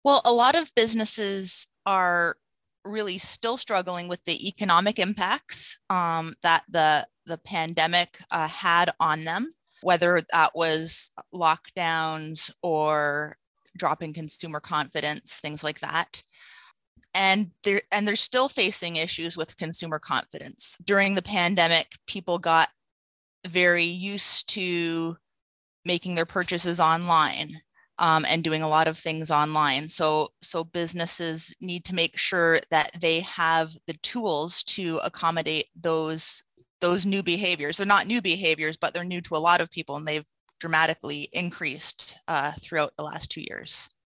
Well, a lot of businesses are really still struggling with the economic impacts that the pandemic had on them, whether that was lockdowns or dropping consumer confidence, things like that. And they're still facing issues with consumer confidence. During the pandemic, people got very used to making their purchases online, and doing a lot of things online. So businesses need to make sure that they have the tools to accommodate those new behaviors. They're not new behaviors, but they're new to a lot of people, and they've dramatically increased throughout the last 2 years.